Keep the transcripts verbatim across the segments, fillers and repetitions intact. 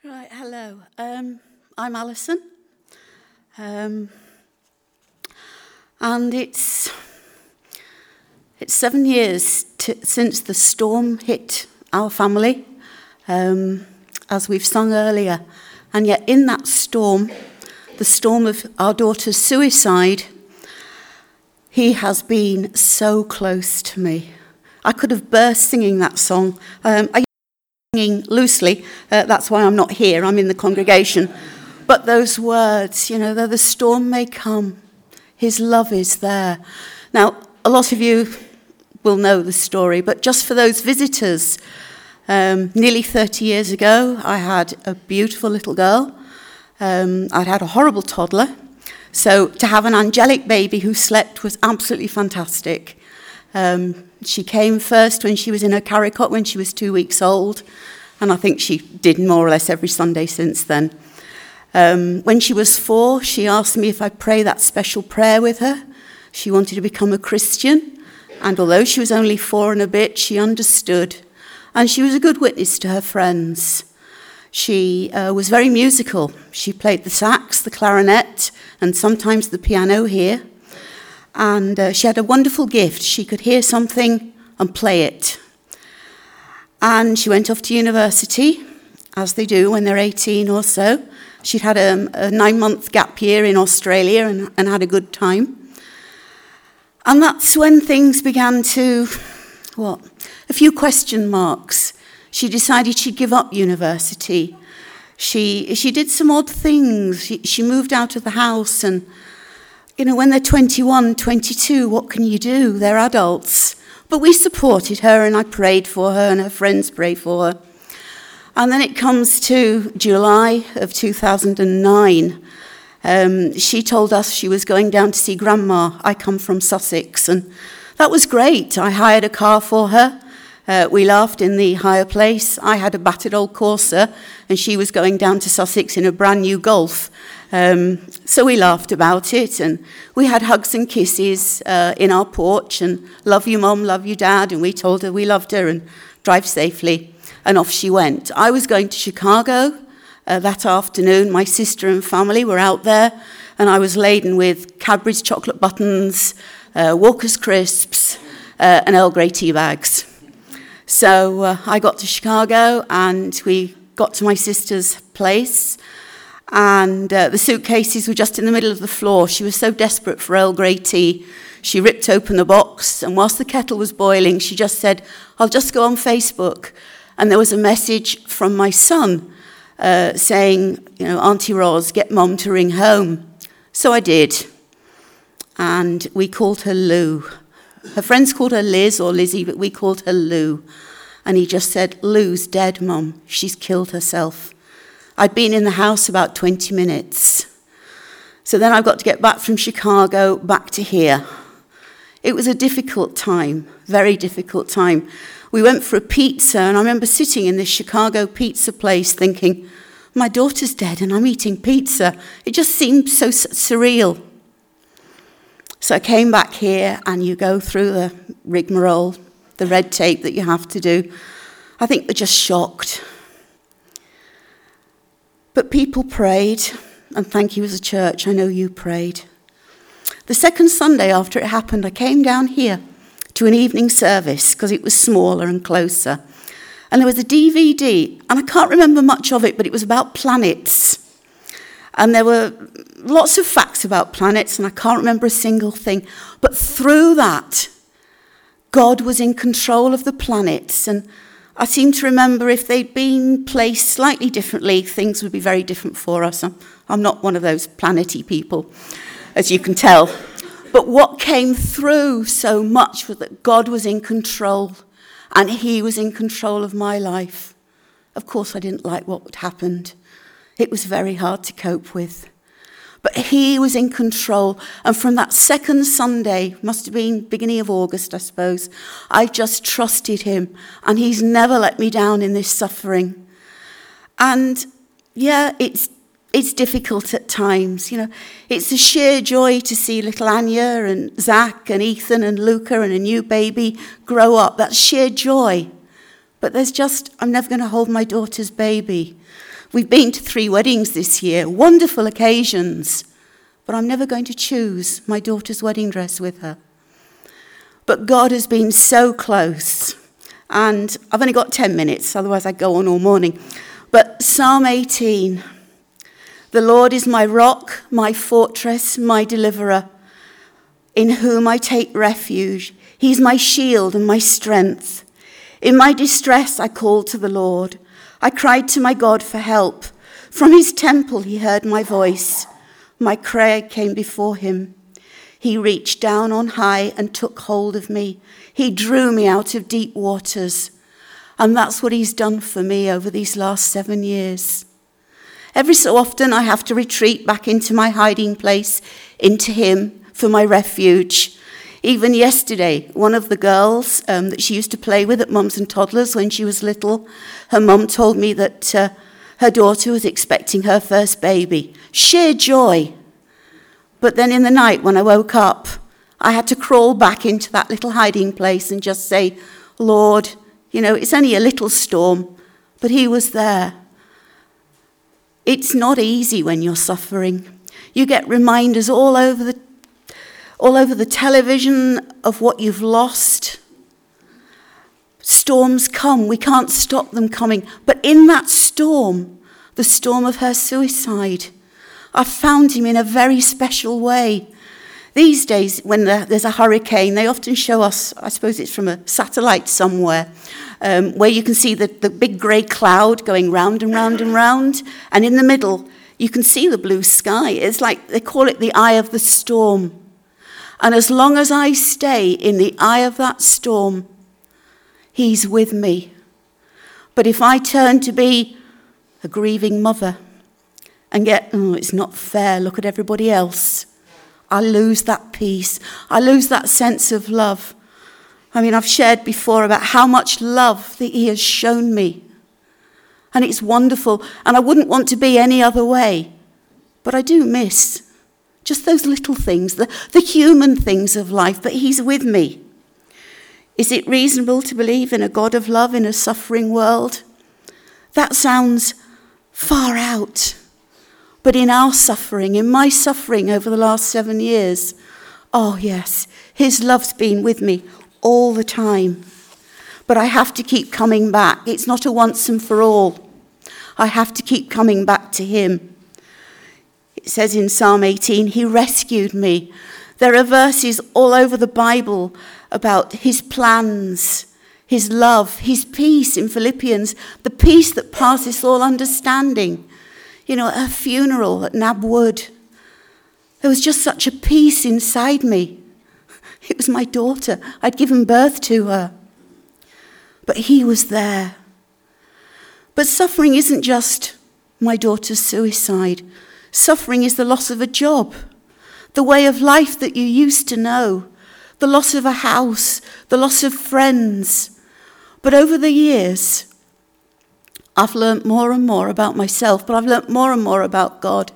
Right, hello. Um, I'm Alison. Um, and it's it's seven years t- since the storm hit our family, um, as we've sung earlier. And yet in that storm, the storm of our daughter's suicide, he has been so close to me. I could have burst singing that song. Um, I singing loosely, uh, that's why I'm not here, I'm in the congregation. But those words, you know, though the storm may come, his love is there. Now, a lot of you will know the story, but just for those visitors, um, nearly thirty years ago, I had a beautiful little girl. Um, I'd had a horrible toddler. So to have an angelic baby who slept was absolutely fantastic. Um, she came first when she was in her carricot when she was two weeks old, and I think she did more or less every Sunday since then. Um, when she was four, she asked me if I'd pray that special prayer with her. She wanted to become a Christian, and although she was only four and a bit, she understood, and she was a good witness to her friends. She uh, was very musical. She played the sax, the clarinet, and sometimes the piano here. And uh, she had a wonderful gift. She could hear something and play it. And she went off to university, as they do when they're eighteen or so. She'd had a, a nine-month gap year in Australia and, and had a good time. And that's when things began to, what, a few question marks. She decided she'd give up university. She she did some odd things. She, she moved out of the house and, you know, when they're twenty-one, twenty-two, what can you do? They're adults. But we supported her, and I prayed for her, and her friends prayed for her. And then it comes to July of two thousand nine. Um, she told us she was going down to see Grandma. I come from Sussex, and that was great. I hired a car for her. Uh, we laughed in the hire place. I had a battered old Corsa, and she was going down to Sussex in a brand new Golf. Um, so we laughed about it, and we had hugs and kisses uh, in our porch, and love you, Mum, love you, Dad, and we told her we loved her, and drive safely, and off she went. I was going to Chicago uh, that afternoon. My sister and family were out there, and I was laden with Cadbury's chocolate buttons, uh, Walker's crisps, uh, and Earl Grey tea bags. So uh, I got to Chicago, and we got to my sister's place, and uh, the suitcases were just in the middle of the floor. She was so desperate for Earl Grey tea, she ripped open the box, and whilst the kettle was boiling, she just said, I'll just go on Facebook. And there was a message from my son uh, saying, you know, Auntie Ros, get Mum to ring home. So I did, and we called her Lou. Her friends called her Liz or Lizzie, but we called her Lou. And he just said, Lou's dead, Mum. She's killed herself. I'd been in the house about twenty minutes. So then I've got to get back from Chicago back to here. It was a difficult time, very difficult time. We went for a pizza, and I remember sitting in this Chicago pizza place thinking, my daughter's dead and I'm eating pizza. It just seemed so surreal. So I came back here, and you go through the rigmarole, the red tape that you have to do. I think they're just shocked. But people prayed, and thank you as a church, I know you prayed. The second Sunday after it happened, I came down here to an evening service because it was smaller and closer. And there was a D V D, and I can't remember much of it, but it was about planets. And there were lots of facts about planets, and I can't remember a single thing. But through that, God was in control of the planets. And I seem to remember if they'd been placed slightly differently, things would be very different for us. I'm, I'm not one of those planety people, as you can tell. But what came through so much was that God was in control, and he was in control of my life. Of course, I didn't like what had happened. It was very hard to cope with. But he was in control. And from that second Sunday, must have been beginning of August, I suppose, I just trusted him. And he's never let me down in this suffering. And yeah, it's it's difficult at times. You know, it's a sheer joy to see little Anya and Zach and Ethan and Luca and a new baby grow up. That's sheer joy. But there's just, I'm never going to hold my daughter's baby. We've been to three weddings this year, wonderful occasions, but I'm never going to choose my daughter's wedding dress with her. But God has been so close, and I've only got ten minutes, otherwise I'd go on all morning. But Psalm eighteen, the Lord is my rock, my fortress, my deliverer, in whom I take refuge. He's my shield and my strength. In my distress I called to the Lord. I cried to my God for help. From his temple he heard my voice. My prayer came before him. He reached down on high and took hold of me. He drew me out of deep waters. And that's what he's done for me over these last seven years. Every so often I have to retreat back into my hiding place, into him, for my refuge. Even yesterday, one of the girls um, that she used to play with at Mums and Toddlers when she was little, her mum told me that uh, her daughter was expecting her first baby. Sheer joy. But then in the night when I woke up, I had to crawl back into that little hiding place and just say, Lord, you know, it's only a little storm, but he was there. It's not easy when you're suffering. You get reminders all over the all over the television of what you've lost. Storms come, we can't stop them coming. But in that storm, the storm of her suicide, I found him in a very special way. These days, when there's a hurricane, they often show us, I suppose it's from a satellite somewhere, um, where you can see the, the big grey cloud going round and round and round, and in the middle, you can see the blue sky. It's like, they call it the eye of the storm. And as long as I stay in the eye of that storm, he's with me. But if I turn to be a grieving mother and get, oh, it's not fair, look at everybody else, I lose that peace. I lose that sense of love. I mean, I've shared before about how much love that he has shown me. And it's wonderful. And I wouldn't want to be any other way. But I do miss just those little things, the, the human things of life, but he's with me. Is it reasonable to believe in a God of love in a suffering world? That sounds far out. But in our suffering, in my suffering over the last seven years, oh yes, his love's been with me all the time. But I have to keep coming back. It's not a once and for all. I have to keep coming back to him. It says in Psalm eighteen, he rescued me. There are verses all over the Bible about his plans, his love, his peace in Philippians, the peace that passes all understanding. You know, at her funeral at Nab Wood, there was just such a peace inside me. It was my daughter. I'd given birth to her. But he was there. But suffering isn't just my daughter's suicide. Suffering is the loss of a job, the way of life that you used to know, the loss of a house, the loss of friends. But over the years, I've learnt more and more about myself, but I've learnt more and more about God.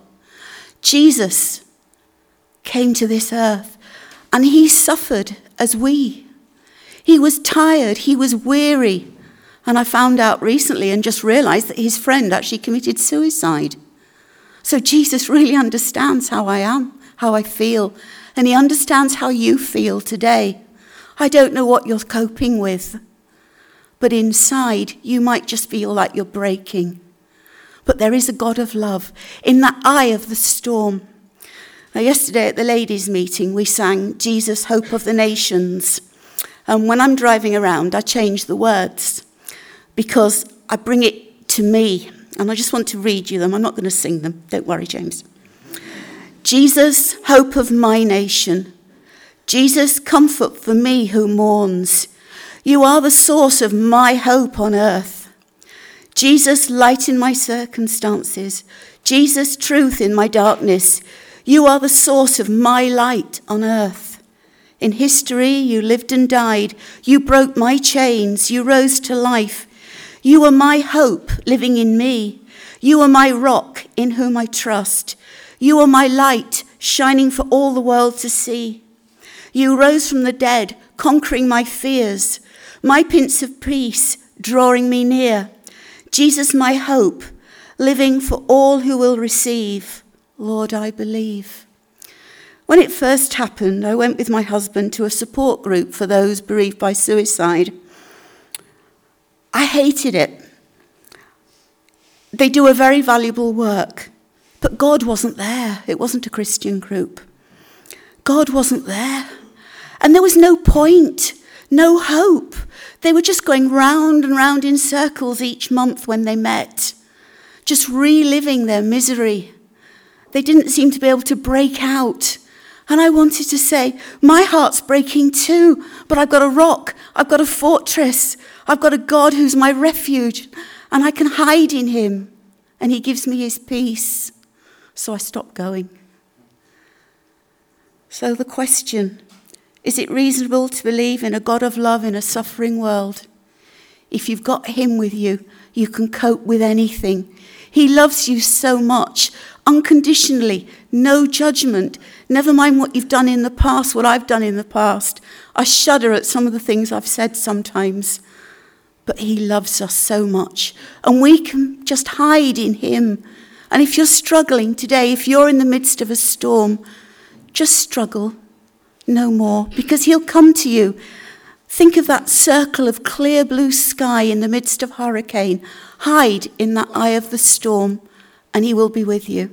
Jesus came to this earth, and he suffered as we. He was tired, he was weary. And I found out recently and just realised that his friend actually committed suicide. So Jesus really understands how I am, how I feel, and he understands how you feel today. I don't know what you're coping with, but inside you might just feel like you're breaking. But there is a God of love in that eye of the storm. Now, yesterday at the ladies' meeting, we sang Jesus, Hope of the Nations. And when I'm driving around, I change the words because I bring it to me. And I just want to read you them. I'm not going to sing them. Don't worry, James. Jesus, hope of my nation. Jesus, comfort for me who mourns. You are the source of my hope on earth. Jesus, light in my circumstances. Jesus, truth in my darkness. You are the source of my light on earth. In history, you lived and died. You broke my chains. You rose to life. You are my hope living in me. You are my rock in whom I trust. You are my light shining for all the world to see. You rose from the dead, conquering my fears. My Prince of Peace, drawing me near. Jesus, my hope, living for all who will receive. Lord, I believe. When it first happened, I went with my husband to a support group for those bereaved by suicide. I hated it. They do a very valuable work, but God wasn't there. It wasn't a Christian group. God wasn't there. And there was no point, no hope. They were just going round and round in circles each month when they met, just reliving their misery. They didn't seem to be able to break out. And I wanted to say, my heart's breaking too, but I've got a rock, I've got a fortress, I've got a God who's my refuge, and I can hide in him, and he gives me his peace. So I stopped going. So the question, is it reasonable to believe in a God of love in a suffering world? If you've got him with you, you can cope with anything. He loves you so much, unconditionally, no judgment. Never mind what you've done in the past, what I've done in the past. I shudder at some of the things I've said sometimes. But he loves us so much. And we can just hide in him. And if you're struggling today, if you're in the midst of a storm, just struggle no more, because he'll come to you. Think of that circle of clear blue sky in the midst of hurricane. Hide in that eye of the storm, and he will be with you.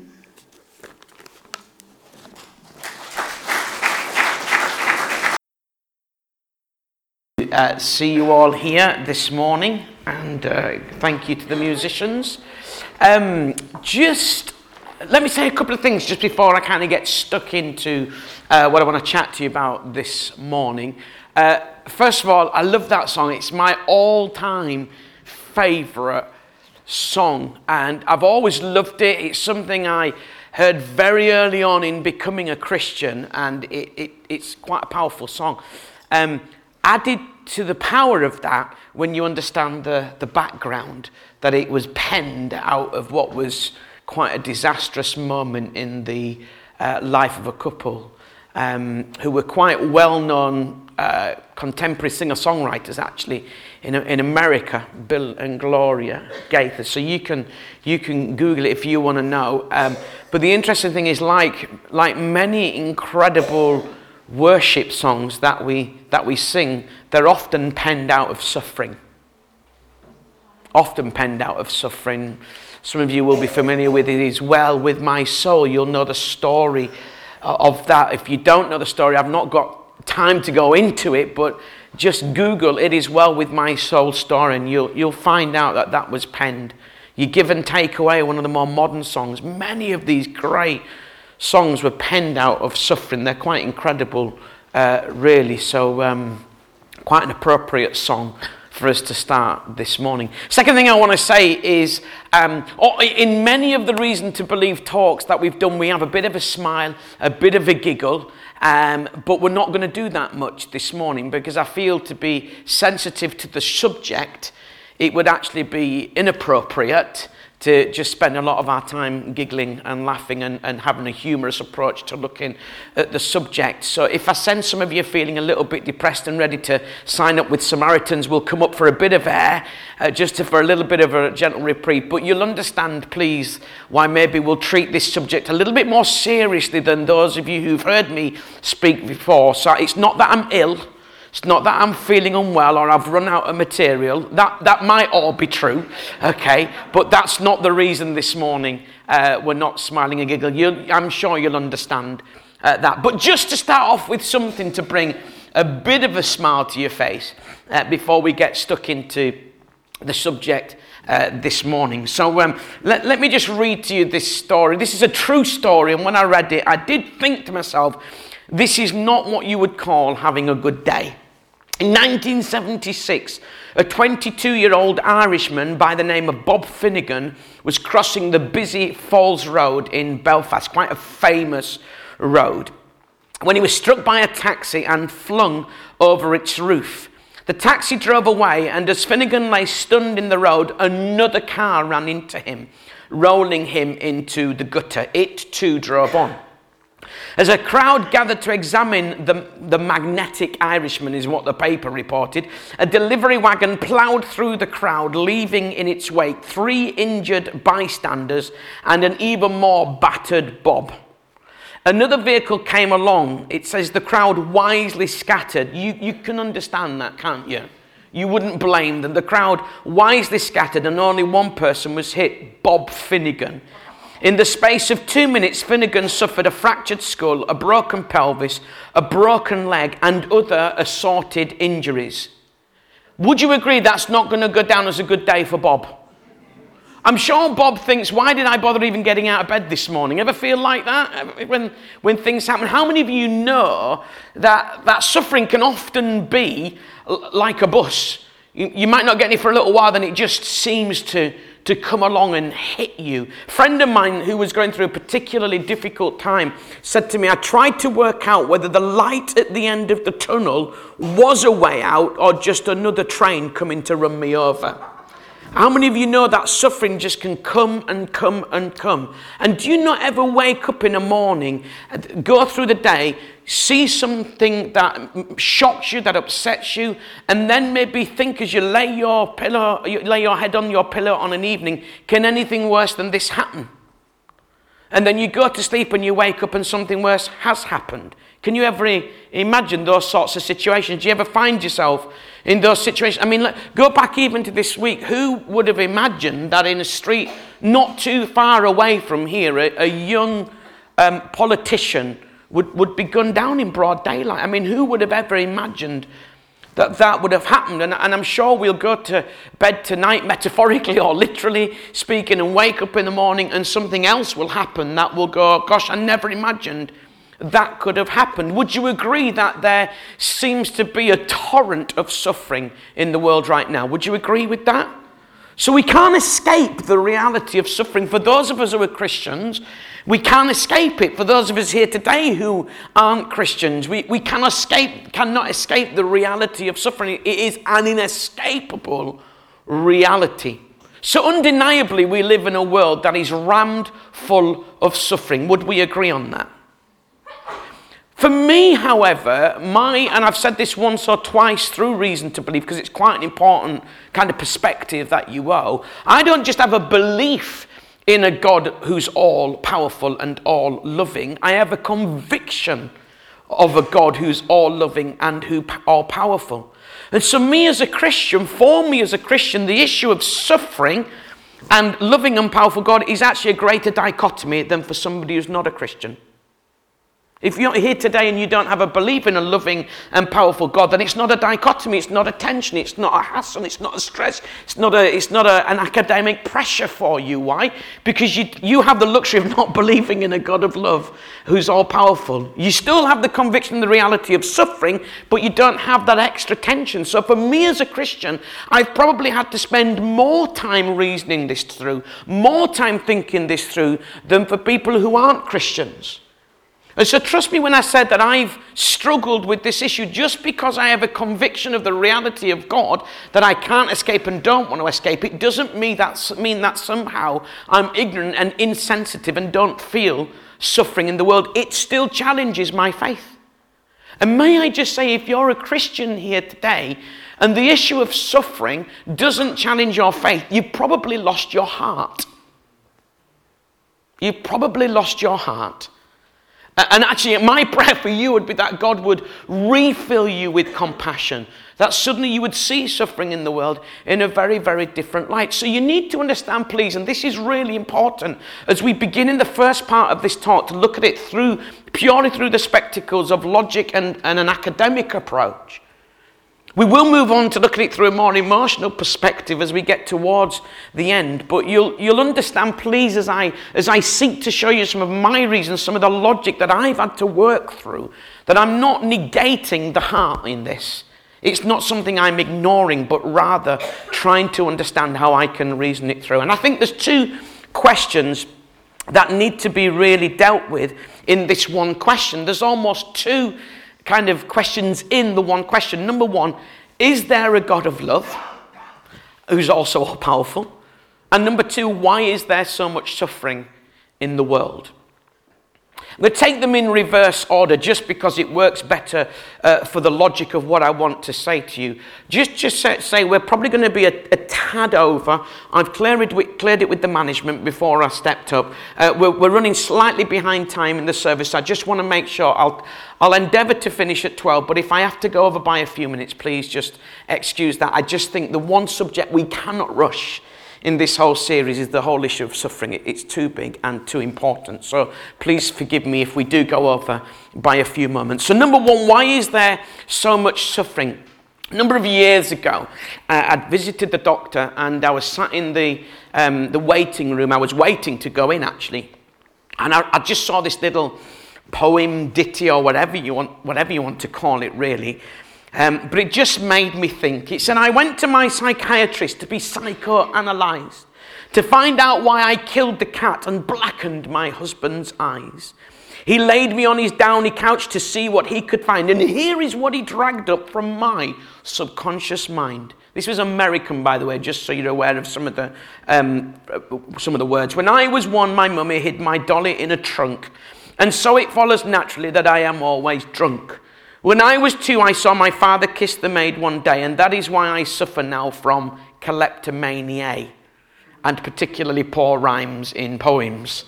Uh, see you all here this morning, and uh, thank you to the musicians. Um, just let me say a couple of things just before I kind of get stuck into uh, what I want to chat to you about this morning. Uh, first of all, I love that song. It's my all-time favourite song, and I've always loved it. It's something I heard very early on in becoming a Christian, and it, it, it's quite a powerful song. Um, added to the power of that, when you understand the, the background, that it was penned out of what was quite a disastrous moment in the uh, life of a couple um, who were quite well-known uh, contemporary singer-songwriters, actually, in, in America, Bill and Gloria Gaither. So you can you can Google it if you want to know. Um, but the interesting thing is, like like many incredible worship songs that we that we sing, they're often penned out of suffering. Often penned out of suffering. Some of you will be familiar with It Is Well With My Soul. You'll know the story of that. If you don't know the story, I've not got time to go into it, but just Google It Is Well With My Soul story, and you'll you'll find out that that was penned. You Give and Take Away, one of the more modern songs. Many of these great songs were penned out of suffering. They're quite incredible, uh, really. So um, quite an appropriate song for us to start this morning. Second thing I want to say is, um, in many of the Reason to Believe talks that we've done, we have a bit of a smile, a bit of a giggle, um, but we're not going to do that much this morning, because I feel, to be sensitive to the subject, it would actually be inappropriate to just spend a lot of our time giggling and laughing and, and having a humorous approach to looking at the subject. So if I sense some of you feeling a little bit depressed and ready to sign up with Samaritans, we'll come up for a bit of air, uh, just to, for a little bit of a gentle reprieve. But you'll understand, please, why maybe we'll treat this subject a little bit more seriously than those of you who've heard me speak before. So it's not that I'm ill. It's not that I'm feeling unwell or I've run out of material. That that might all be true, okay? But that's not the reason this morning uh, we're not smiling and giggling. You'll, I'm sure you'll understand uh, that. But just to start off with something to bring a bit of a smile to your face uh, before we get stuck into the subject uh, this morning. So um, let, let me just read to you this story. This is a true story, and when I read it, I did think to myself, this is not what you would call having a good day. In nineteen seventy-six, a twenty-two-year-old Irishman by the name of Bob Finnegan was crossing the busy Falls Road in Belfast, quite a famous road, when he was struck by a taxi and flung over its roof. The taxi drove away, and as Finnegan lay stunned in the road, another car ran into him, rolling him into the gutter. It too drove on. As a crowd gathered to examine the, the magnetic Irishman, is what the paper reported, a delivery wagon ploughed through the crowd, leaving in its wake three injured bystanders and an even more battered Bob. Another vehicle came along. It says the crowd wisely scattered. You, you can understand that, can't you? You wouldn't blame them. The crowd wisely scattered and only one person was hit, Bob Finnegan. In the space of two minutes, Finnegan suffered a fractured skull, a broken pelvis, a broken leg, and other assorted injuries. Would you agree that's not going to go down as a good day for Bob? I'm sure Bob thinks, why did I bother even getting out of bed this morning? Ever feel like that when, when things happen? How many of you know that, that suffering can often be like a bus? You, you might not get it for a little while, then it just seems to to come along and hit you. A friend of mine who was going through a particularly difficult time said to me, I tried to work out whether the light at the end of the tunnel was a way out or just another train coming to run me over. How many of you know that suffering just can come and come and come? And do you not ever wake up in the morning, go through the day, see something that shocks you, that upsets you, and then maybe think as you lay your pillow, you lay your head on your pillow on an evening, can anything worse than this happen? And then you go to sleep and you wake up and something worse has happened. Can you ever imagine those sorts of situations? Do you ever find yourself in those situations? I mean, look, go back even to this week. Who would have imagined that in a street not too far away from here, a, a young um, politician would, would be gunned down in broad daylight? I mean, who would have ever imagined that that would have happened? And, and I'm sure we'll go to bed tonight, metaphorically or literally speaking, and wake up in the morning and something else will happen that will go, gosh, I never imagined that could have happened. Would you agree that there seems to be a torrent of suffering in the world right now? Would you agree with that? So we can't escape the reality of suffering. For those of us who are Christians, we can't escape it. For those of us here today who aren't Christians, we, we cannot escape, cannot escape the reality of suffering. It is an inescapable reality. So undeniably, we live in a world that is rammed full of suffering. Would we agree on that? For me, however, my, and I've said this once or twice through Reason to Believe, because it's quite an important kind of perspective that you owe, I don't just have a belief in a God who's all powerful and all loving. I have a conviction of a God who's all loving and who all powerful. And so me as a Christian, for me as a Christian, the issue of suffering and loving and powerful God is actually a greater dichotomy than for somebody who's not a Christian. If you're here today and you don't have a belief in a loving and powerful God, then it's not a dichotomy, it's not a tension, it's not a hassle, it's not a stress, it's not a, it's not a, an academic pressure for you. Why? Because you, you have the luxury of not believing in a God of love who's all powerful. You still have the conviction and the reality of suffering, but you don't have that extra tension. So for me as a Christian, I've probably had to spend more time reasoning this through, more time thinking this through than for people who aren't Christians. And so trust me when I said that I've struggled with this issue. Just because I have a conviction of the reality of God that I can't escape and don't want to escape, it doesn't mean that, mean that somehow I'm ignorant and insensitive and don't feel suffering in the world. It still challenges my faith. And may I just say, if you're a Christian here today and the issue of suffering doesn't challenge your faith, you've probably lost your heart. You've probably lost your heart. And actually, my prayer for you would be that God would refill you with compassion, that suddenly you would see suffering in the world in a very, very different light. So you need to understand, please, and this is really important, as we begin in the first part of this talk to look at it through purely through the spectacles of logic and, and an academic approach. We will move on to look at it through a more emotional perspective as we get towards the end. But you'll you'll understand, please, as I as I seek to show you some of my reasons, some of the logic that I've had to work through, that I'm not negating the heart in this. It's not something I'm ignoring, but rather trying to understand how I can reason it through. And I think there's two questions that need to be really dealt with in this one question. There's almost two kind of questions in the one question. Number one, is there a God of love who's also all powerful? And number two, why is there so much suffering in the world? I'm going to take them in reverse order just because it works better uh, for the logic of what I want to say to you. Just, just say, say we're probably going to be a, a tad over. I've cleared it, with, cleared it with the management before I stepped up. Uh, we're, we're running slightly behind time in the service. I just want to make sure I'll, I'll endeavour to finish at twelve, but if I have to go over by a few minutes, please just excuse that. I just think the one subject we cannot rush in this whole series is the whole issue of suffering. It's too big and too important. So please forgive me if we do go over by a few moments. So number one, why is there so much suffering? A number of years ago, uh, I'd visited the doctor and I was sat in the, um, the waiting room. I was waiting to go in actually. And I, I just saw this little poem, ditty or whatever you want, whatever you want to call it really. Um, but it just made me think. It said, I went to my psychiatrist to be psychoanalyzed, to find out why I killed the cat and blackened my husband's eyes. He laid me on his downy couch to see what he could find. And here is what he dragged up from my subconscious mind. This was American, by the way, just so you're aware of some of the, um, some of the words. When I was one, my mummy hid my dolly in a trunk. And so it follows naturally that I am always drunk. When I was two, I saw my father kiss the maid one day, and that is why I suffer now from kleptomania, and particularly poor rhymes in poems.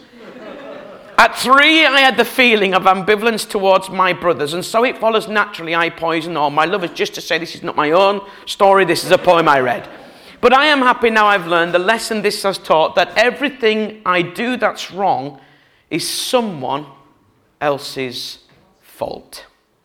At three, I had the feeling of ambivalence towards my brothers, and so it follows naturally I poison all my lovers. Just to say, this is not my own story, this is a poem I read. But I am happy now I've learned the lesson this has taught, that everything I do that's wrong is someone else's fault.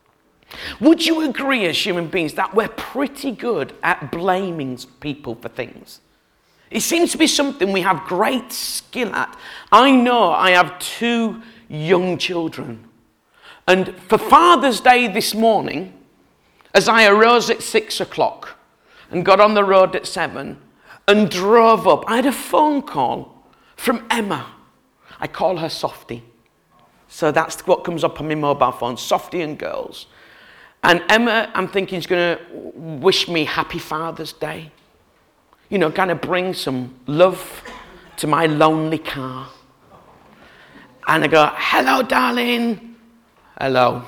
Would you agree as human beings that we're pretty good at blaming people for things? It seems to be something we have great skill at. I know I have two young children. And for Father's Day this morning, as I arose at six o'clock and got on the road at seven and drove up, I had a phone call from Emma. I call her Softie. So that's what comes up on my mobile phone, Softie and girls. And Emma, I'm thinking, is going to wish me happy Father's Day. You know, kind of bring some love to my lonely car. And I go, hello, darling. Hello.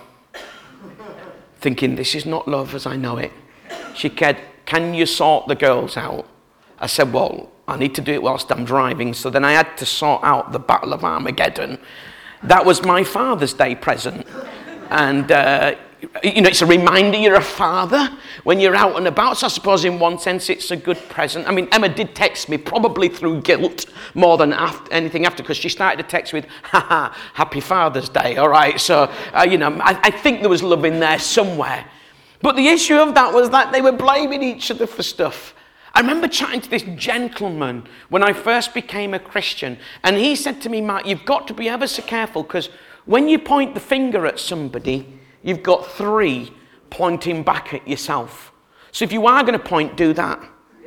Thinking, this is not love as I know it. She said, can you sort the girls out? I said, well, I need to do it whilst I'm driving. So then I had to sort out the Battle of Armageddon. That was my Father's Day present. And, uh, you know, it's a reminder you're a father when you're out and about. So I suppose in one sense it's a good present. I mean, Emma did text me, probably through guilt more than after, anything after, because she started to text with, haha, happy Father's Day, all right? So, uh, you know, I, I think there was love in there somewhere. But the issue of that was that they were blaming each other for stuff. I remember chatting to this gentleman when I first became a Christian, and he said to me, Mark, you've got to be ever so careful, because when you point the finger at somebody, you've got three pointing back at yourself. So if you are going to point, do that.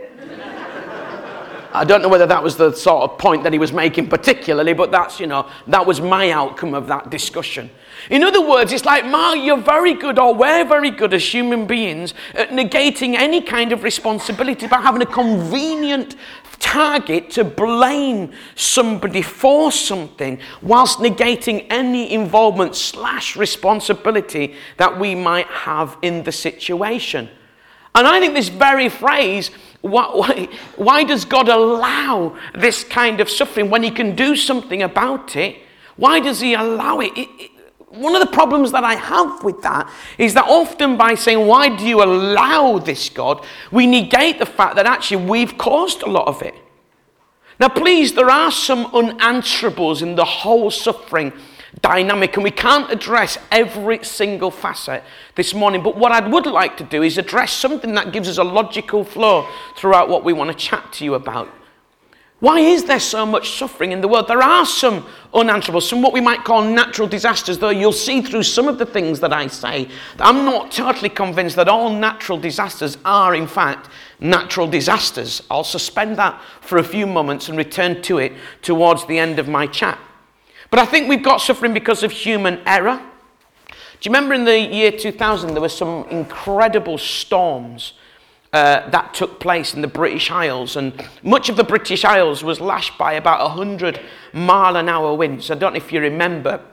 I don't know whether that was the sort of point that he was making particularly, but that's, you know, that was my outcome of that discussion. In other words, it's like, Mark, you're very good, or we're very good as human beings at negating any kind of responsibility by having a convenient target to blame somebody for something whilst negating any involvement slash responsibility that we might have in the situation. And I think this very phrase, why, why, why does God allow this kind of suffering when he can do something about it? Why does he allow it? it, it one of the problems that I have with that is that often by saying, why do you allow this, God, we negate the fact that actually we've caused a lot of it. Now, please, there are some unanswerables in the whole suffering dynamic, and we can't address every single facet this morning. But what I would like to do is address something that gives us a logical flow throughout what we want to chat to you about. Why is there so much suffering in the world? There are some unanswerables, some what we might call natural disasters, though you'll see through some of the things that I say that I'm not totally convinced that all natural disasters are, in fact, natural disasters. I'll suspend that for a few moments and return to it towards the end of my chat. But I think we've got suffering because of human error. Do you remember in the year two thousand, there were some incredible storms Uh, that took place in the British Isles, and much of the British Isles was lashed by about one hundred mile an hour winds. I don't know if you remember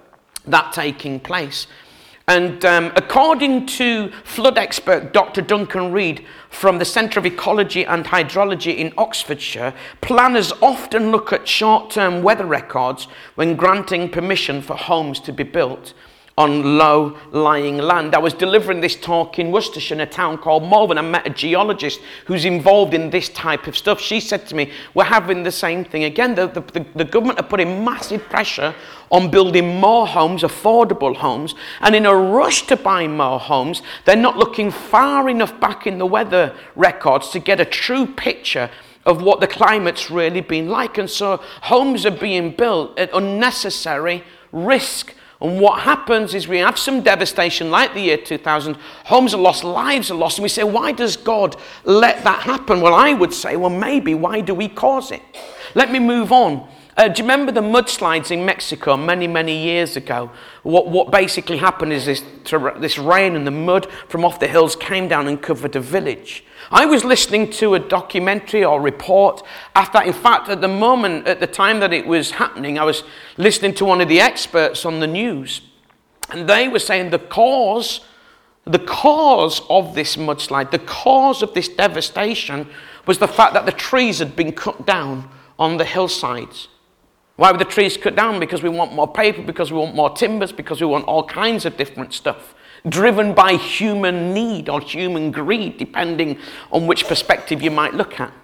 that taking place. And um, according to flood expert Doctor Duncan Reid from the Centre of Ecology and Hydrology in Oxfordshire, planners often look at short-term weather records when granting permission for homes to be built on low-lying land. I was delivering this talk in Worcestershire in a town called Malvern. I met a geologist who's involved in this type of stuff. She said to me, we're having the same thing again. The, the, the, the government are putting massive pressure on building more homes, affordable homes, and in a rush to buy more homes, they're not looking far enough back in the weather records to get a true picture of what the climate's really been like. And so homes are being built at unnecessary risk. And what happens is we have some devastation like the year two thousand. Homes are lost, lives are lost. And we say, why does God let that happen? Well, I would say, well, maybe, why do we cause it? Let me move on. Uh, do you remember the mudslides in Mexico many, many years ago? What, what basically happened is this, this rain and the mud from off the hills came down and covered a village. I was listening to a documentary or report after, in fact, at the moment, at the time that it was happening, I was listening to one of the experts on the news, and they were saying the cause, the cause of this mudslide, the cause of this devastation was the fact that the trees had been cut down on the hillsides. Why were the trees cut down? Because we want more paper, because we want more timbers, because we want all kinds of different stuff, driven by human need or human greed, depending on which perspective you might look at.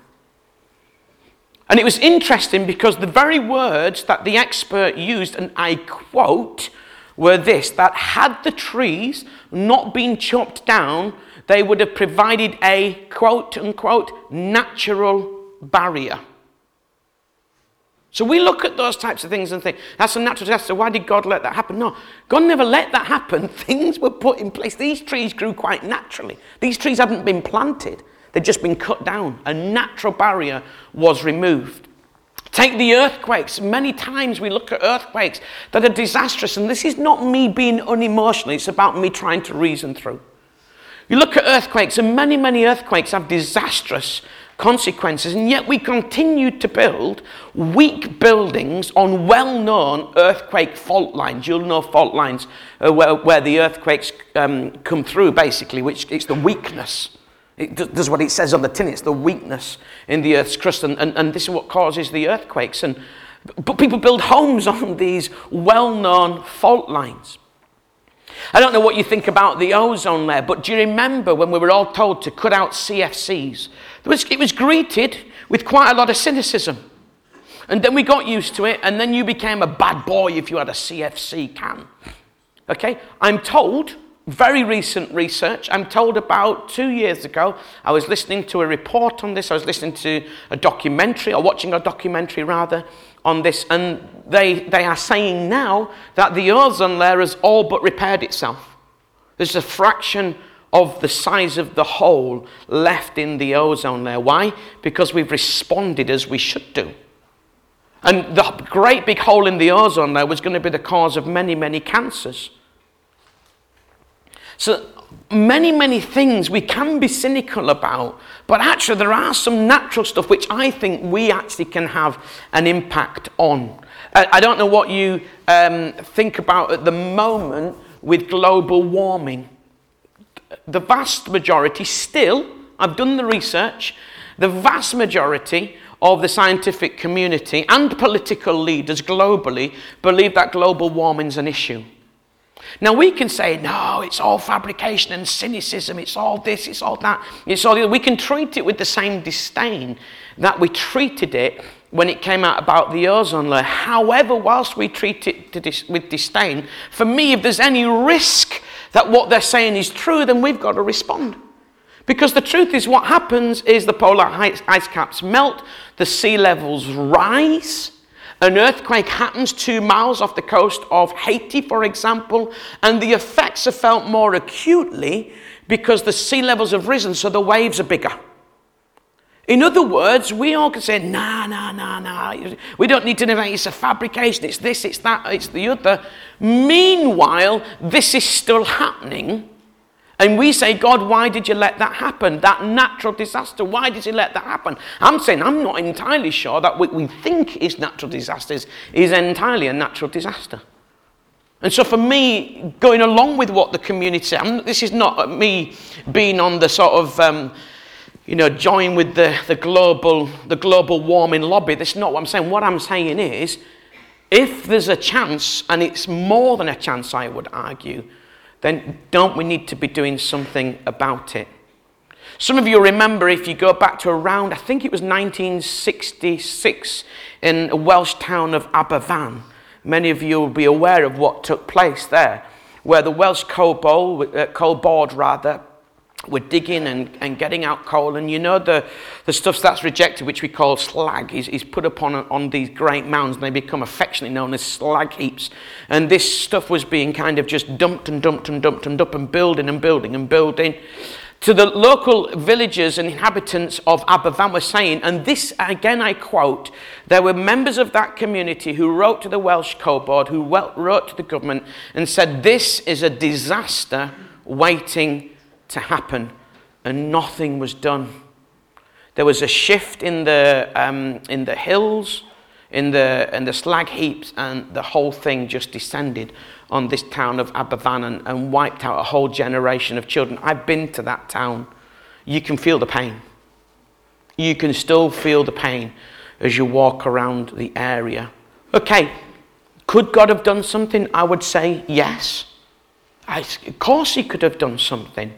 And it was interesting because the very words that the expert used, and I quote, were this, that had the trees not been chopped down, they would have provided a quote unquote natural barrier. So we look at those types of things and think, that's a natural disaster. Why did God let that happen? No, God never let that happen. Things were put in place. These trees grew quite naturally. These trees hadn't been planted. They'd just been cut down. A natural barrier was removed. Take the earthquakes. Many times we look at earthquakes that are disastrous. And this is not me being unemotional. It's about me trying to reason through. You look at earthquakes, and many, many earthquakes have disastrous consequences, and yet we continue to build weak buildings on well-known earthquake fault lines. You'll know fault lines uh, where, where the earthquakes um, come through, basically, which it's the weakness. It does what it says on the tin. It's the weakness in the earth's crust, and, and, and this is what causes the earthquakes. And but people build homes on these well-known fault lines. I don't know what you think about the ozone layer, but do you remember when we were all told to cut out C F Cs? There was, it was greeted with quite a lot of cynicism. And then we got used to it, and then you became a bad boy if you had a C F C can. Okay? I'm told, very recent research, I'm told about two years ago, I was listening to a report on this, I was listening to a documentary, or watching a documentary rather, on this, and they, they are saying now that the ozone layer has all but repaired itself. There's a fraction of the size of the hole left in the ozone layer. Why? Because we've responded as we should do. And the great big hole in the ozone layer was going to be the cause of many, many cancers. So many, many things we can be cynical about, but actually there are some natural stuff which I think we actually can have an impact on. I don't know what you um, think about at the moment with global warming. The vast majority still, I've done the research, the vast majority of the scientific community and political leaders globally believe that global warming is an issue. Now we can say, no, it's all fabrication and cynicism, it's all this, it's all that, it's all the other. We can treat it with the same disdain that we treated it when it came out about the ozone layer. However, whilst we treat it to dis- with disdain, for me, if there's any risk that what they're saying is true, then we've got to respond. Because the truth is, what happens is the polar ice, ice caps melt, the sea levels rise, an earthquake happens two miles off the coast of Haiti, for example, and the effects are felt more acutely because the sea levels have risen, so the waves are bigger. In other words, we all can say, nah, nah, nah, nah, we don't need to know, it's a fabrication, it's this, it's that, it's the other. Meanwhile, this is still happening, and we say, God, why did you let that happen? That natural disaster, why did you let that happen? I'm saying I'm not entirely sure that what we think is natural disasters is entirely a natural disaster. And so for me, going along with what the community, I'm, this is not me being on the sort of, um, you know, join with the, the global the global warming lobby. That's not what I'm saying. What I'm saying is, if there's a chance, and it's more than a chance, I would argue, then don't we need to be doing something about it? Some of you remember, if you go back to around, I think it was nineteen sixty-six, in a Welsh town of Aberfan. Many of you will be aware of what took place there, where the Welsh coal, bowl, uh, coal board rather, were digging and, and getting out coal. And you know the, the stuff that's rejected, which we call slag, is, is put upon on these great mounds, and they become affectionately known as slag heaps. And this stuff was being kind of just dumped and dumped and dumped and dumped and building and building and building. To the local villagers and inhabitants of Aberfan were saying, and this again I quote, there were members of that community who wrote to the Welsh Coal Board, who wrote to the government and said, this is a disaster waiting to happen, and nothing was done. There was a shift in the um, in the hills, in the in the slag heaps, and the whole thing just descended on this town of Aberfan and, and wiped out a whole generation of children. I've been to that town. You can feel the pain. You can still feel the pain as you walk around the area. Okay, could God have done something? I would say yes. I, of course he could have done something.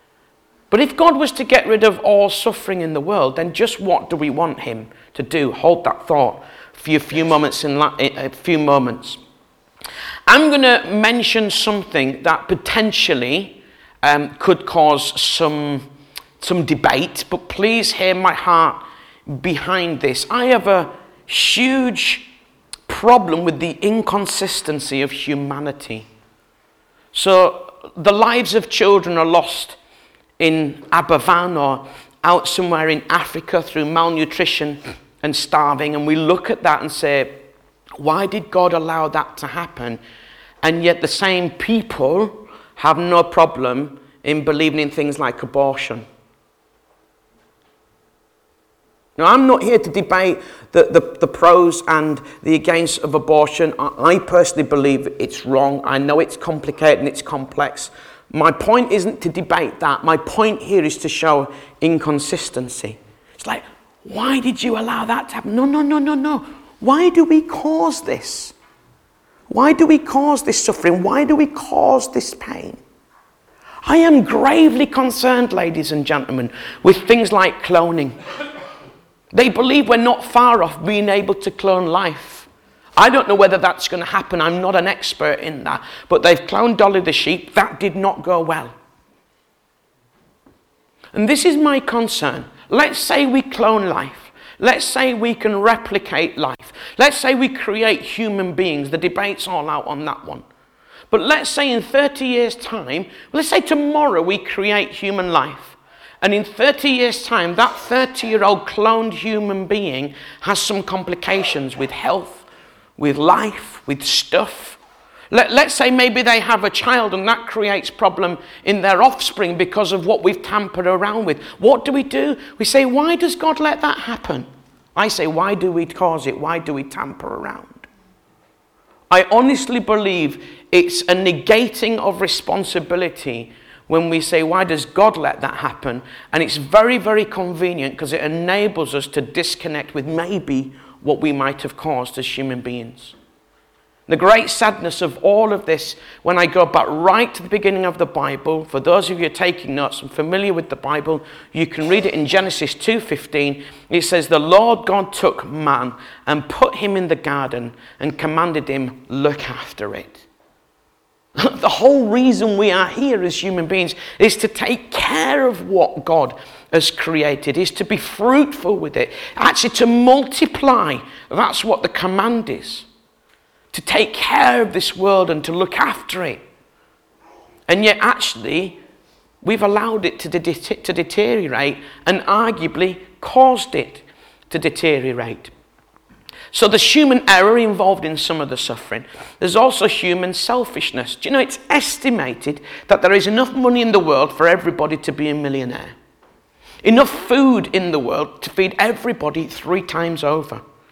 But if God was to get rid of all suffering in the world, then just what do we want him to do? Hold that thought for a few moments. In la- a few moments. I'm going to mention something that potentially um, could cause some, some debate, but please hear my heart behind this. I have a huge problem with the inconsistency of humanity. So the lives of children are lost in Aberfan or out somewhere in Africa through malnutrition and starving, and we look at that and say, why did God allow that to happen? And yet the same people have no problem in believing in things like abortion. Now, I'm not here to debate the, the, the pros and the against of abortion. I, I personally believe it's wrong. I know it's complicated and it's complex. My point isn't to debate that. My point here is to show inconsistency. It's like, why did you allow that to happen? No, no, no, no, no. Why do we cause this? Why do we cause this suffering? Why do we cause this pain? I am gravely concerned, ladies and gentlemen, with things like cloning. They believe we're not far off being able to clone life. I don't know whether that's going to happen. I'm not an expert in that. But they've cloned Dolly the sheep. That did not go well. And this is my concern. Let's say we clone life. Let's say we can replicate life. Let's say we create human beings. The debate's all out on that one. But let's say in thirty years' time, let's say tomorrow we create human life. And in thirty years' time, that thirty-year-old cloned human being has some complications with health, with life, with stuff. Let, let's say maybe they have a child and that creates problem in their offspring because of what we've tampered around with. What do we do? We say, why does God let that happen? I say, why do we cause it? Why do we tamper around? I honestly believe it's a negating of responsibility when we say, why does God let that happen? And it's very, very convenient because it enables us to disconnect with maybe what we might have caused as human beings. The great sadness of all of this, when I go back right to the beginning of the Bible, for those of you taking notes and familiar with the Bible, you can read it in Genesis two fifteen. It says, the Lord God took man and put him in the garden and commanded him, look after it. The whole reason we are here as human beings is to take care of what God has created, is to be fruitful with it, actually to multiply. That's what the command is. To take care of this world and to look after it. And yet actually, we've allowed it to, de- to deteriorate and arguably caused it to deteriorate. So there's human error involved in some of the suffering. There's also human selfishness. Do you know, it's estimated that there is enough money in the world for everybody to be a millionaire. Enough food in the world to feed everybody three times over.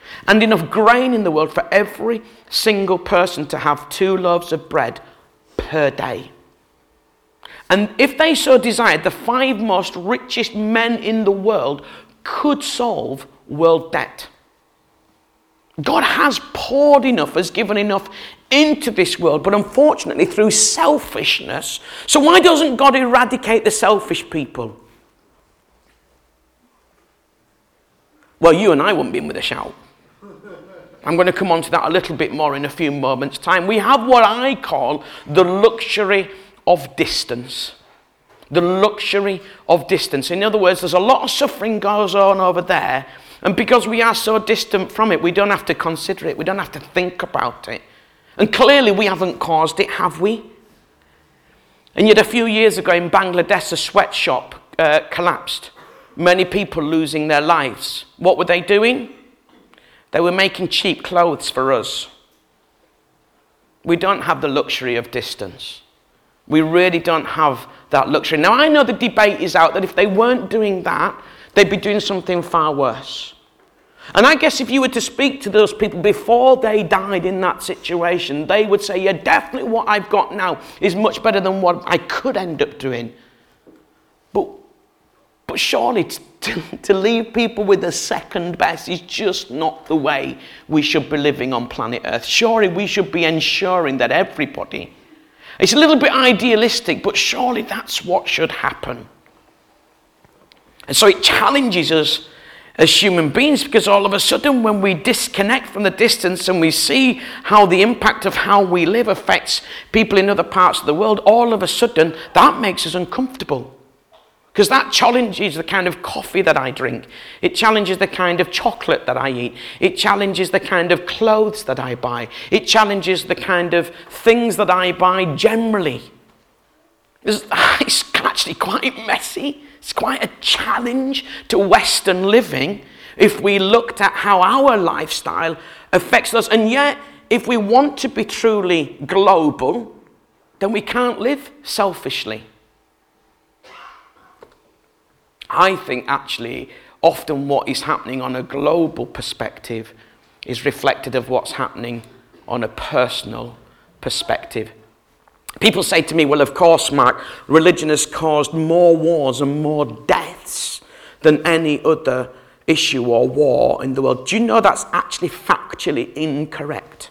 and enough grain in the world for every single person to have two loaves of bread per day. And if they so desired, the five most richest men in the world could solve world debt. God has poured enough, has given enough into this world, but unfortunately through selfishness. So why doesn't God eradicate the selfish people? Well, you and I wouldn't be in with a shout. I'm going to come on to that a little bit more in a few moments' time. We have what I call the luxury of distance. The luxury of distance. In other words, there's a lot of suffering goes on over there, and because we are so distant from it, we don't have to consider it. We don't have to think about it. And clearly we haven't caused it, have we? And yet a few years ago in Bangladesh, a sweatshop uh, collapsed. Many people losing their lives. What were they doing? They were making cheap clothes for us. We don't have the luxury of distance. We really don't have that luxury. Now, I know the debate is out that if they weren't doing that, they'd be doing something far worse. And I guess if you were to speak to those people before they died in that situation, they would say, yeah, definitely what I've got now is much better than what I could end up doing. But, but surely to, to leave people with the second best is just not the way we should be living on planet Earth. Surely we should be ensuring that everybody, it's a little bit idealistic, but surely that's what should happen. And so it challenges us as human beings, because all of a sudden when we disconnect from the distance and we see how the impact of how we live affects people in other parts of the world, all of a sudden that makes us uncomfortable. Because that challenges the kind of coffee that I drink. It challenges the kind of chocolate that I eat. It challenges the kind of clothes that I buy. It challenges the kind of things that I buy generally. It's, it's actually quite messy. It's quite a challenge to Western living if we looked at how our lifestyle affects us. And yet, if we want to be truly global, then we can't live selfishly. I think actually often what is happening on a global perspective is reflected of what's happening on a personal perspective. People say to me, well, of course, Mark, religion has caused more wars and more deaths than any other issue or war in the world. Do you know that's actually factually incorrect?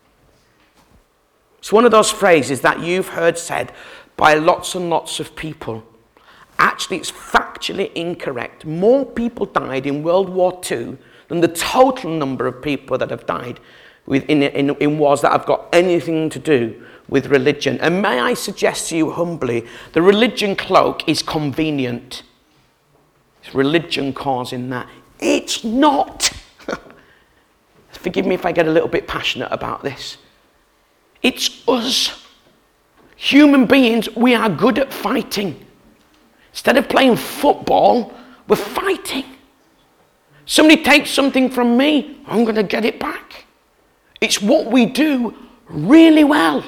It's one of those phrases that you've heard said by lots and lots of people. Actually, it's factually incorrect. More people died in World War Two than the total number of people that have died with, in, in, in wars that have got anything to do with religion. And may I suggest to you humbly, the religion cloak is convenient. It's religion causing that. It's not. Forgive me if I get a little bit passionate about this. It's us. Human beings, we are good at fighting. Instead of playing football, we're fighting. Somebody takes something from me, I'm going to get it back. It's what we do really well.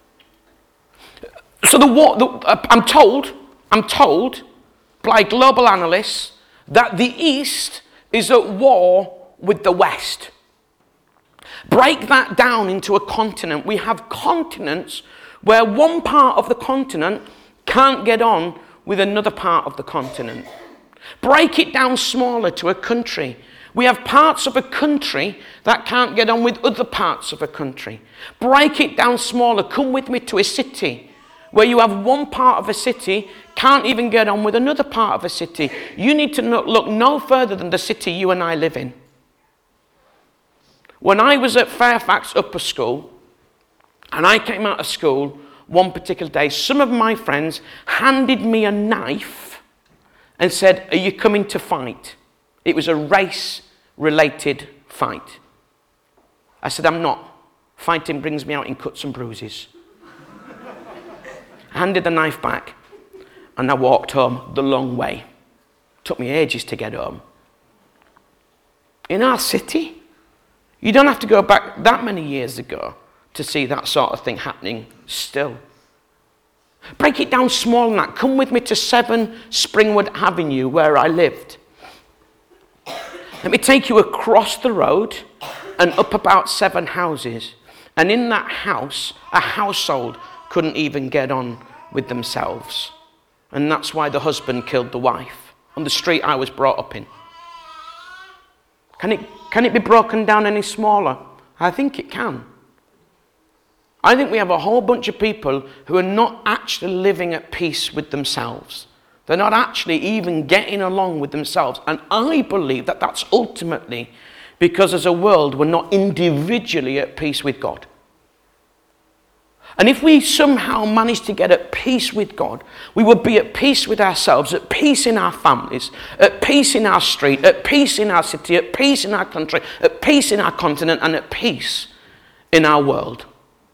So the war, the, uh, I'm told, I'm told by global analysts that the East is at war with the West. Break that down into a continent. We have continents where one part of the continent can't get on with another part of the continent. Break it down smaller to a country. We have parts of a country that can't get on with other parts of a country. Break it down smaller. Come with me to a city where you have one part of a city can't even get on with another part of a city. You need to look no further than the city you and I live in. When I was at Fairfax Upper School, and I came out of school one particular day, some of my friends handed me a knife and said, are you coming to fight? It was a race-related fight. I said, I'm not. Fighting brings me out in cuts and bruises. I handed the knife back and I walked home the long way. Took me ages to get home. In our city, you don't have to go back that many years ago to see that sort of thing happening still. Break it down smaller than that. Come with me to seven Springwood Avenue where I lived. Let me take you across the road and up about seven houses. And in that house, a household couldn't even get on with themselves. And that's why the husband killed the wife on the street I was brought up in. Can it, can it be broken down any smaller? I think it can. I think we have a whole bunch of people who are not actually living at peace with themselves. They're not actually even getting along with themselves. And I believe that that's ultimately because as a world we're not individually at peace with God. And if we somehow manage to get at peace with God, we would be at peace with ourselves, at peace in our families, at peace in our street, at peace in our city, at peace in our country, at peace in our continent, and at peace in our world.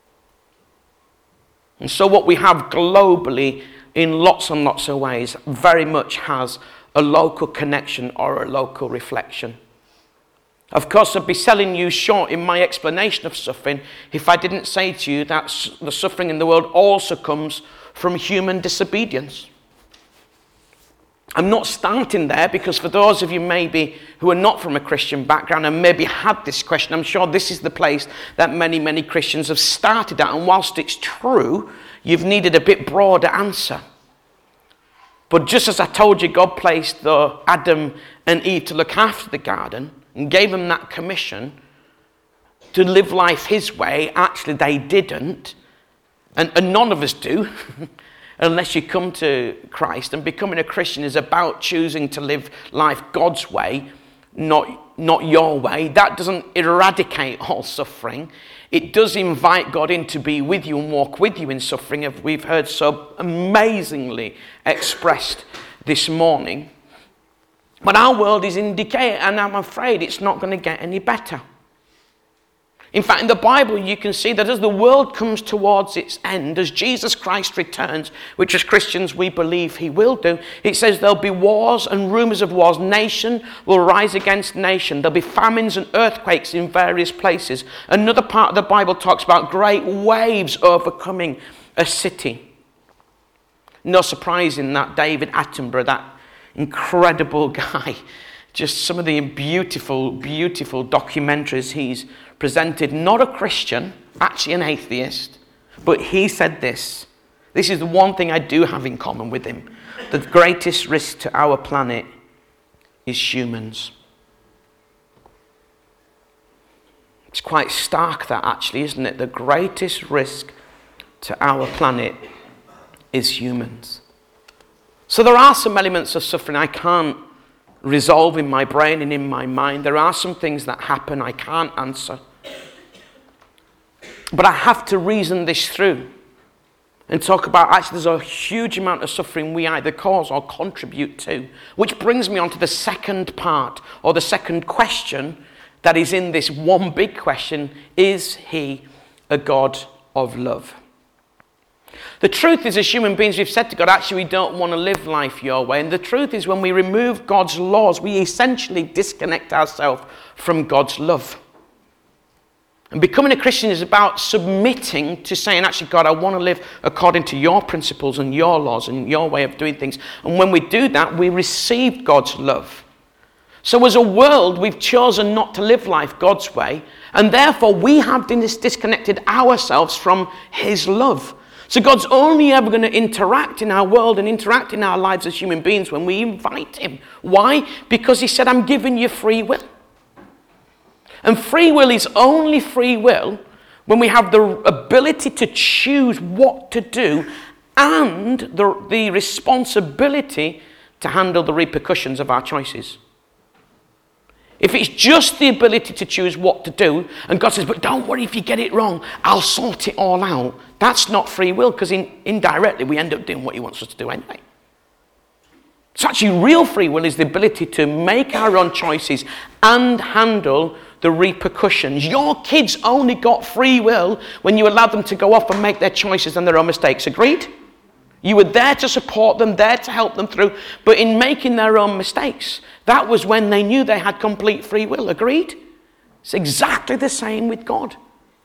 And so what we have globally in lots and lots of ways very much has a local connection or a local reflection. Of course, I'd be selling you short in my explanation of suffering if I didn't say to you that the suffering in the world also comes from human disobedience. I'm not starting there because for those of you maybe who are not from a Christian background and maybe had this question, I'm sure this is the place that many, many Christians have started at. And whilst it's true, you've needed a bit broader answer. But just as I told you, God placed the Adam and Eve to look after the garden and gave them that commission to live life his way. Actually, they didn't. And, and none of us do, unless you come to Christ. And becoming a Christian is about choosing to live life God's way, not, not your way. That doesn't eradicate all suffering. It does invite God in to be with you and walk with you in suffering, as we've heard so amazingly expressed this morning. But our world is in decay, and I'm afraid it's not going to get any better. In fact, in the Bible, you can see that as the world comes towards its end, as Jesus Christ returns, which as Christians we believe he will do, it says there'll be wars and rumors of wars. Nation will rise against nation. There'll be famines and earthquakes in various places. Another part of the Bible talks about great waves overcoming a city. No surprise in that David Attenborough, that incredible guy, just some of the beautiful, beautiful documentaries he's presented, not a Christian, actually an atheist, but he said this. This is the one thing I do have in common with him. The greatest risk to our planet is humans. It's quite stark that actually, isn't it? The greatest risk to our planet is humans. So there are some elements of suffering I can't resolve in my brain and in my mind. There are some things that happen I can't answer. But I have to reason this through and talk about actually there's a huge amount of suffering we either cause or contribute to. Which brings me on to the second part, or the second question that is in this one big question: is he a God of love? The truth is, as human beings, we've said to God, actually, we don't want to live life your way. And the truth is, when we remove God's laws, we essentially disconnect ourselves from God's love. And becoming a Christian is about submitting to saying, actually, God, I want to live according to your principles and your laws and your way of doing things. And when we do that, we receive God's love. So as a world, we've chosen not to live life God's way. And therefore, we have disconnected ourselves from his love. So God's only ever going to interact in our world and interact in our lives as human beings when we invite him. Why? Because he said, I'm giving you free will. And free will is only free will when we have the ability to choose what to do and the, the responsibility to handle the repercussions of our choices. If it's just the ability to choose what to do, and God says, but don't worry if you get it wrong, I'll sort it all out, that's not free will, because in, indirectly we end up doing what he wants us to do anyway. So actually real free will is the ability to make our own choices and handle the repercussions. Your kids only got free will when you allowed them to go off and make their choices and their own mistakes. Agreed? You were there to support them, there to help them through, but in making their own mistakes, that was when they knew they had complete free will. Agreed? It's exactly the same with God.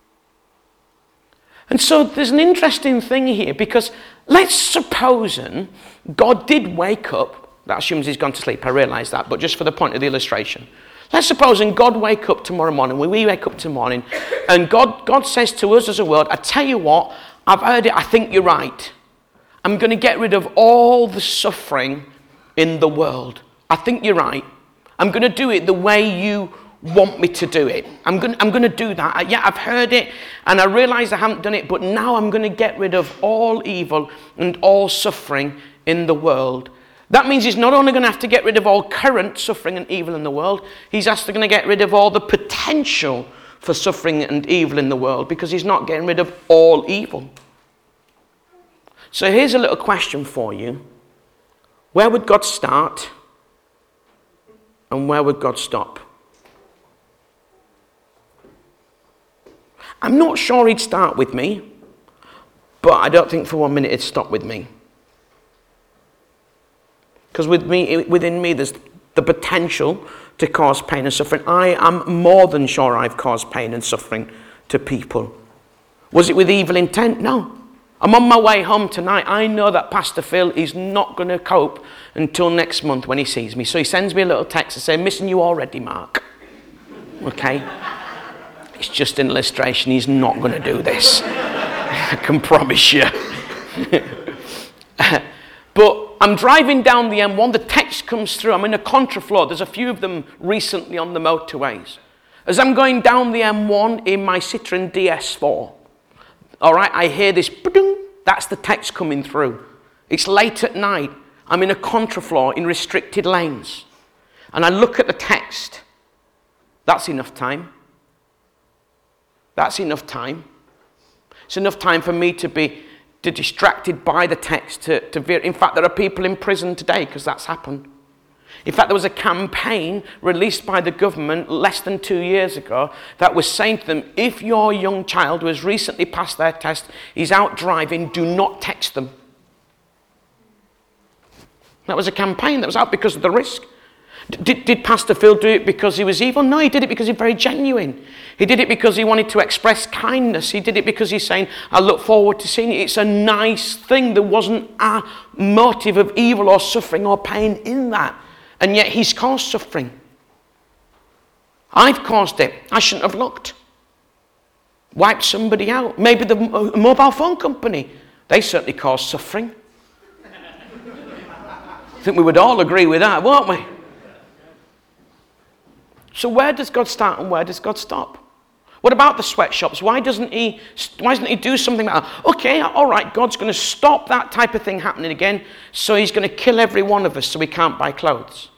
And so there's an interesting thing here, because let's suppose God did wake up. That assumes he's gone to sleep, I realise that, but just for the point of the illustration. Let's suppose and God wake up tomorrow morning, when we wake up tomorrow morning, and God, God says to us as a world, I tell you what, I've heard it, I think you're right. I'm going to get rid of all the suffering in the world. I think you're right. I'm going to do it the way you want me to do it. I'm going, I'm going to do that. I, yeah, I've heard it, and I realize I haven't done it, but now I'm going to get rid of all evil and all suffering in the world. That means he's not only going to have to get rid of all current suffering and evil in the world, he's also going to get rid of all the potential for suffering and evil in the world, because he's not getting rid of all evil. So here's a little question for you. Where would God start and where would God stop? I'm not sure he'd start with me, but I don't think for one minute he'd stop with me. Because with me, within me, there's the potential to cause pain and suffering. I am more than sure I've caused pain and suffering to people. Was it with evil intent? No. I'm on my way home tonight. I know that Pastor Phil is not going to cope until next month when he sees me. So he sends me a little text and says, missing you already, Mark. Okay? It's just an illustration. He's not going to do this. I can promise you. But I'm driving down the M one. The text comes through. I'm in a contraflow. There's a few of them recently on the motorways. As I'm going down the M one in my Citroen D S four, all right, I hear this. That's the text coming through. It's late at night. I'm in a contraflow in restricted lanes. And I look at the text. That's enough time. That's enough time. It's enough time for me to be to distracted by the text. To, to veer. In fact, there are people in prison today because that's happened. In fact, there was a campaign released by the government less than two years ago that was saying to them, if your young child who has recently passed their test is out driving, do not text them. That was a campaign that was out because of the risk. Did, did Pastor Phil do it because he was evil? No, he did it because he's very genuine. He did it because he wanted to express kindness. He did it because he's saying, I look forward to seeing it. It's a nice thing. There wasn't a motive of evil or suffering or pain in that. And yet he's caused suffering. I've caused it. I shouldn't have looked. Wiped somebody out. Maybe the mobile phone company. They certainly caused suffering. I think we would all agree with that, won't we? So where does God start and where does God stop? What about the sweatshops? Why doesn't he, why doesn't he do something like that? Okay, all right, God's going to stop that type of thing happening again, so he's going to kill every one of us so we can't buy clothes.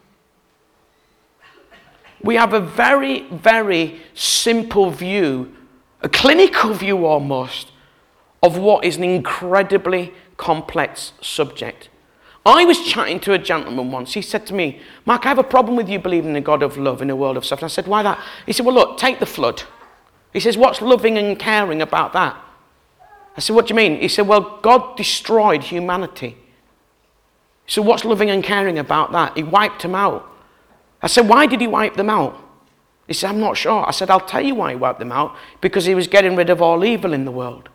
We have a very, very simple view, a clinical view almost, of what is an incredibly complex subject. I was chatting to a gentleman once. He said to me, Mark, I have a problem with you believing in a God of love in a world of suffering. I said, why that? He said, well, look, take the flood. He says, what's loving and caring about that? I said, what do you mean? He said, well, God destroyed humanity. So what's loving and caring about that? He wiped them out. I said, why did he wipe them out? He said, I'm not sure. I said, I'll tell you why he wiped them out. Because he was getting rid of all evil in the world.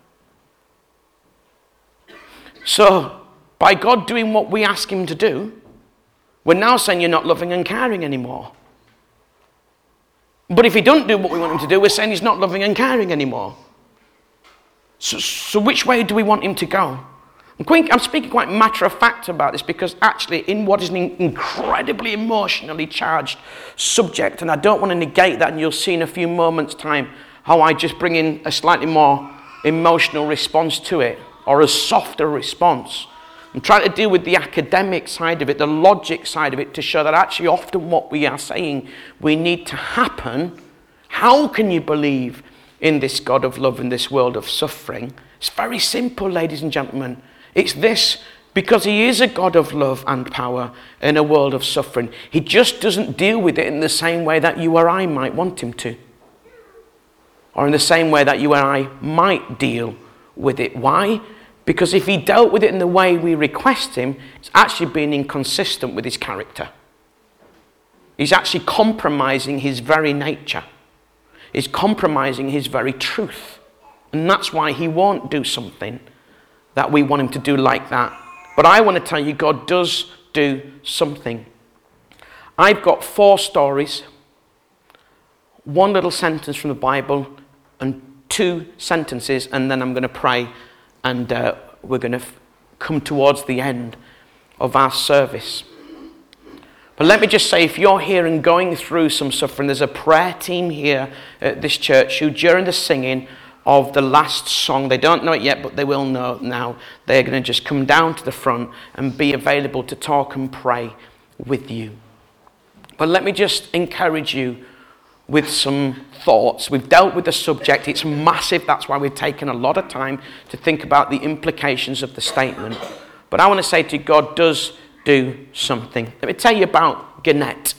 So, by God doing what we ask him to do, we're now saying you're not loving and caring anymore. But if he doesn't do what we want him to do, we're saying he's not loving and caring anymore. So, so which way do we want him to go? I'm, quite, I'm speaking quite matter of fact about this because actually in what is an incredibly emotionally charged subject, and I don't want to negate that, and you'll see in a few moments' time how I just bring in a slightly more emotional response to it, or a softer response. I'm trying to deal with the academic side of it, the logic side of it, to show that actually often what we are saying we need to happen. How can you believe in this God of love in this world of suffering? It's very simple, ladies and gentlemen. It's this: because he is a God of love and power in a world of suffering. He just doesn't deal with it in the same way that you or I might want him to. Or in the same way that you and I might deal with it. Why? Because if he dealt with it in the way we request him, it's actually being inconsistent with his character. He's actually compromising his very nature. He's compromising his very truth. And that's why he won't do something that we want him to do like that. But I want to tell you, God does do something. I've got four stories one little sentence from the Bible and two sentences, and then I'm going to pray, and uh, we're going to f- come towards the end of our service. But let me just say, if you're here and going through some suffering, there's a prayer team here at this church who, during the singing of the last song, they don't know it yet, but they will know now, they're going to just come down to the front and be available to talk and pray with you. But let me just encourage you with some thoughts. We've dealt with the subject. It's massive. That's why we've taken a lot of time to think about the implications of the statement. But I want to say to you, God does do something. Let me tell you about Gannett.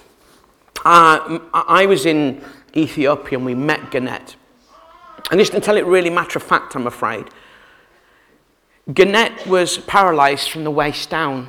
Uh, I was in Ethiopia and we met Gannett. And just to tell it really matter of fact, I'm afraid. Gannett was paralysed from the waist down.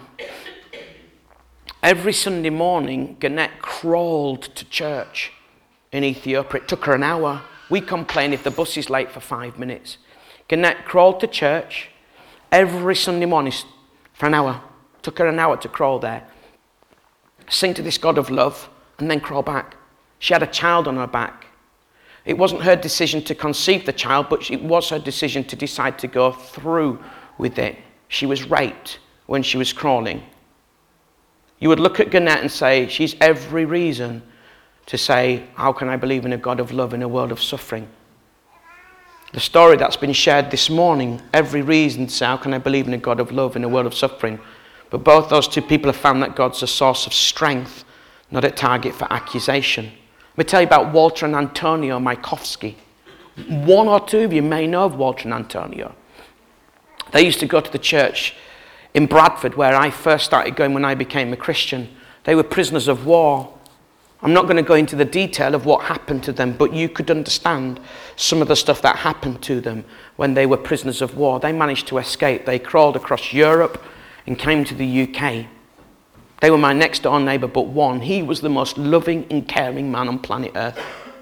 Every Sunday morning, Gannett crawled to church in Ethiopia. It took her an hour. We complain if the bus is late for five minutes. Gannett crawled to church every Sunday morning for an hour. It took her an hour to crawl there. Sing to this God of love and then crawl back. She had a child on her back. It wasn't her decision to conceive the child, but it was her decision to decide to go through with it. She was raped when she was crawling. You would look at Gannett and say, she's every reason to say, how can I believe in a God of love in a world of suffering? The story that's been shared this morning, every reason to say, how can I believe in a God of love in a world of suffering? But both those two people have found that God's a source of strength, not a target for accusation. Let me tell you about Walter and Antonio Maikovsky. One or two of you may know of Walter and Antonio. They used to go to the church in Bradford, where I first started going when I became a Christian. They were prisoners of war. I'm not going to go into the detail of what happened to them, but you could understand some of the stuff that happened to them when they were prisoners of war. They managed to escape. They crawled across Europe and came to the U K. They were my next door neighbour but one. He was the most loving and caring man on planet Earth.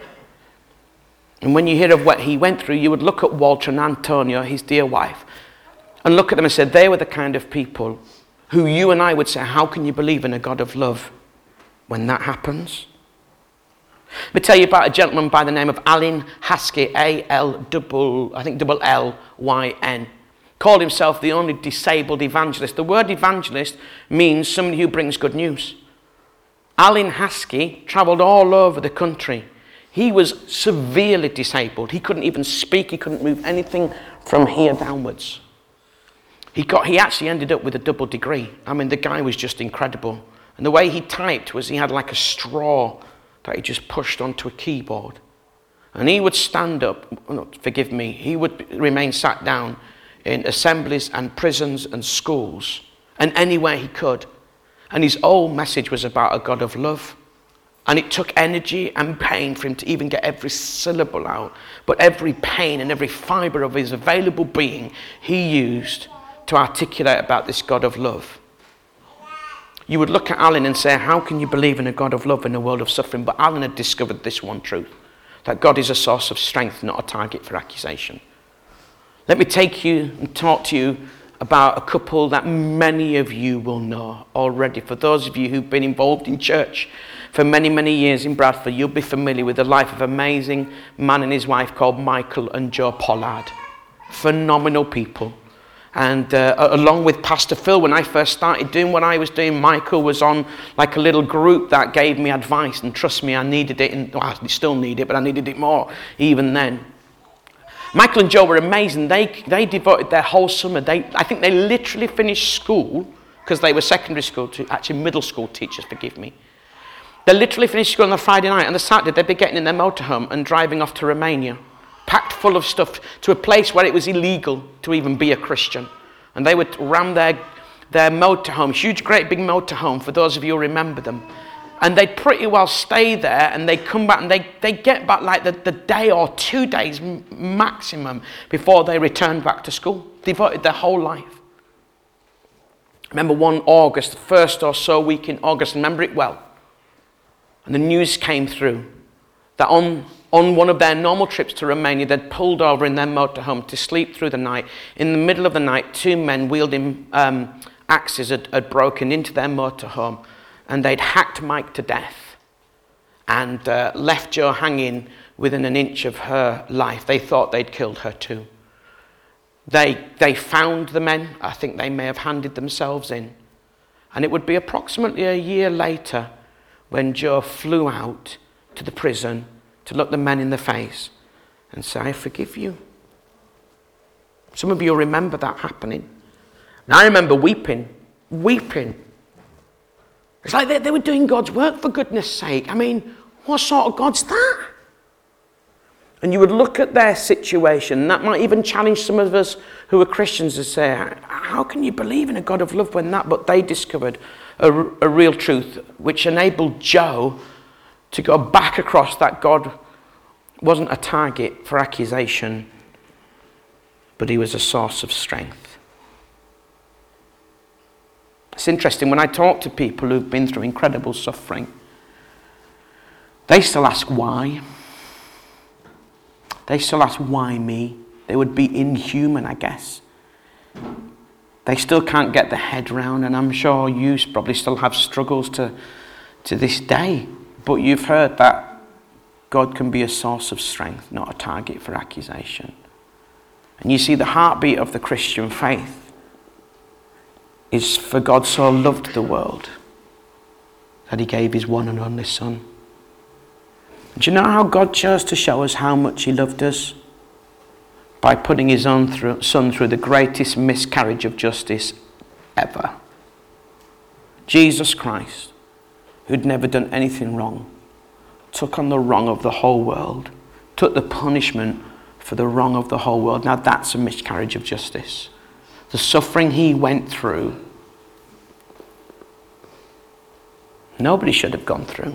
And when you hear of what he went through, you would look at Walter and Antonio, his dear wife, and look at them and say, they were the kind of people who you and I would say, how can you believe in a God of love when that happens? Let me tell you about a gentleman by the name of Allen Haskell, A L double, I think double L Y N. Called himself the only disabled evangelist. The word evangelist means somebody who brings good news. Allen Haskell travelled all over the country. He was severely disabled. He couldn't even speak. He couldn't move anything from here downwards. He got. He actually ended up with a double degree. I mean, the guy was just incredible. And the way he typed was he had like a straw that he just pushed onto a keyboard. And he would stand up, forgive me, he would remain sat down in assemblies and prisons and schools and anywhere he could. And his whole message was about a God of love. And it took energy and pain for him to even get every syllable out. But every pain and every fibre of his available being he used to articulate about this God of love. You would look at Allen and say, how can you believe in a God of love in a world of suffering? But Allen had discovered this one truth, that God is a source of strength, not a target for accusation. Let me take you and talk to you about a couple that many of you will know already. For those of you who've been involved in church for many, many years in Bradford, you'll be familiar with the life of an amazing man and his wife called Michael and Joe Pollard. Phenomenal people. And uh, along with Pastor Phil, when I first started doing what I was doing, Michael was on like a little group that gave me advice. And trust me, I needed it. And, well, I still need it, but I needed it more even then. Michael and Joe were amazing. They they devoted their whole summer. They I think they literally finished school, because they were secondary school, to actually middle school teachers, forgive me. They literally finished school on a Friday night. And the Saturday, they'd be getting in their motorhome and driving off to Romania, packed full of stuff, to a place where it was illegal to even be a Christian. And they would ram their, their motorhome, huge, great big motorhome, for those of you who remember them. And they'd pretty well stay there, and they'd come back, and they they get back like the, the day or two days maximum before they returned back to school. Devoted their whole life. I remember one August, the first or so week in August, remember it well. And the news came through that on On one of their normal trips to Romania, they'd pulled over in their motorhome to sleep through the night. In the middle of the night, two men wielding um, axes had, had broken into their motorhome, and they'd hacked Mike to death. and uh, left Jo hanging within an inch of her life. They thought they'd killed her too. They, they found the men. I think they may have handed themselves in. And it would be approximately a year later when Jo flew out to the prison to look the men in the face and say, I forgive you. Some of you remember that happening. And I remember weeping, weeping. It's like they, they were doing God's work, for goodness sake. I mean, what sort of God's that? And you would look at their situation, and that might even challenge some of us who are Christians to say, how can you believe in a God of love when that? But they discovered a, a real truth which enabled Jo to go back across that God wasn't a target for accusation, but he was a source of strength. It's interesting, when I talk to people who've been through incredible suffering, they still ask why. They still ask why me. They would be inhuman, I guess. They still can't get their head round, and I'm sure you probably still have struggles to, to this day. But you've heard that God can be a source of strength, not a target for accusation. And you see, the heartbeat of the Christian faith is, for God so loved the world that he gave his one and only Son. Do you know how God chose to show us how much he loved us? By putting his own through, Son through the greatest miscarriage of justice ever. Jesus Christ, who'd never done anything wrong, took on the wrong of the whole world, took the punishment for the wrong of the whole world. Now that's a miscarriage of justice. The suffering he went through, nobody should have gone through.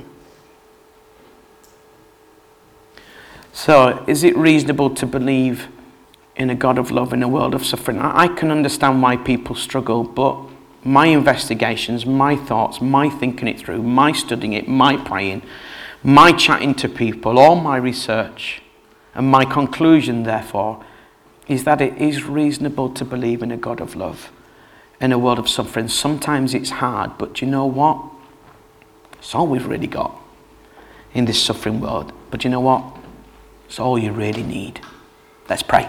So, is it reasonable to believe in a God of love in a world of suffering? I can understand why people struggle, but my investigations, my thoughts, my thinking it through, my studying it, my praying, my chatting to people, all my research, and my conclusion, therefore, is that it is reasonable to believe in a God of love in a world of suffering. Sometimes it's hard, but do you know what? It's all we've really got in this suffering world. But you know what? It's all you really need. Let's pray.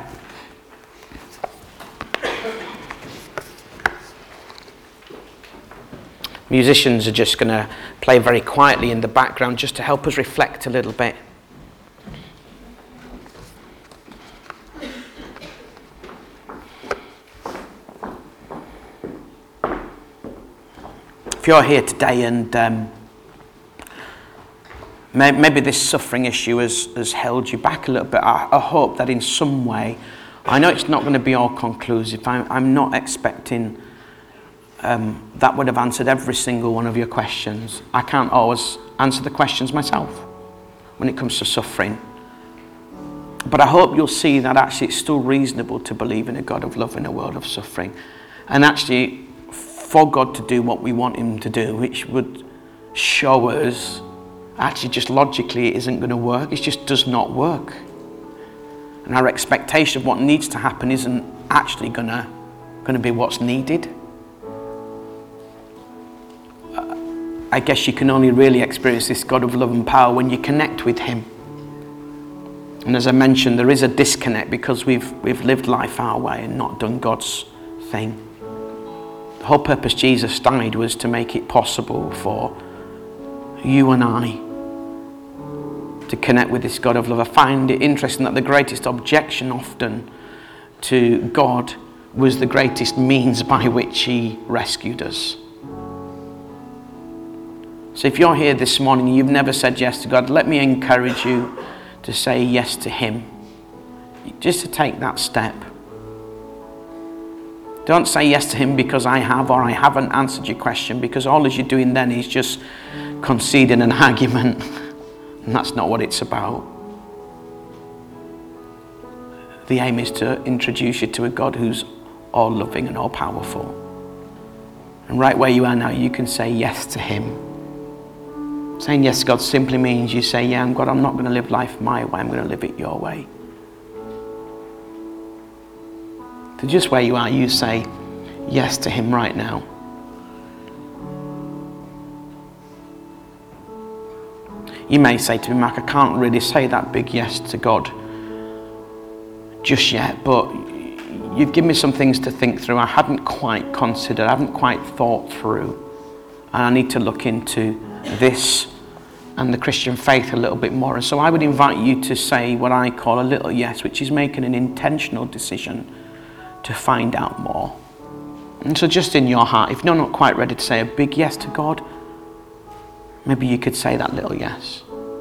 Musicians are just going to play very quietly in the background just to help us reflect a little bit. If you're here today and um, maybe this suffering issue has, has held you back a little bit, I, I hope that in some way, I know it's not going to be all conclusive. I'm, I'm not expecting um, that would have answered every single one of your questions. I can't always answer the questions myself when it comes to suffering. But I hope you'll see that actually it's still reasonable to believe in a God of love in a world of suffering. And actually, for God to do what we want him to do, which would show us actually just logically it isn't going to work. It just does not work. And our expectation of what needs to happen isn't actually going to, going to be what's needed. Uh, I guess you can only really experience this God of love and power when you connect with him. And as I mentioned, there is a disconnect because we've, we've lived life our way and not done God's thing. The whole purpose Jesus died was to make it possible for you and I to connect with this God of love. I find it interesting that the greatest objection often to God was the greatest means by which he rescued us. So if you're here this morning and you've never said yes to God, let me encourage you to say yes to him. Just to take that step. Don't say yes to him because I have or I haven't answered your question, because all as you're doing then is just conceding an argument. And that's not what it's about. The aim is to introduce you to a God who's all loving and all powerful. And right where you are now, you can say yes to him. Saying yes to God simply means you say, yeah, God, I'm not going to live life my way, I'm going to live it your way. So just where you are, you say yes to him right now. You may say to me, Mark, I can't really say that big yes to God just yet, but you've given me some things to think through I hadn't quite considered, I haven't quite thought through, and I need to look into this and the Christian faith a little bit more. And so I would invite you to say what I call a little yes, which is making an intentional decision to find out more. And so just in your heart, if you're not quite ready to say a big yes to God, maybe you could say that little yes.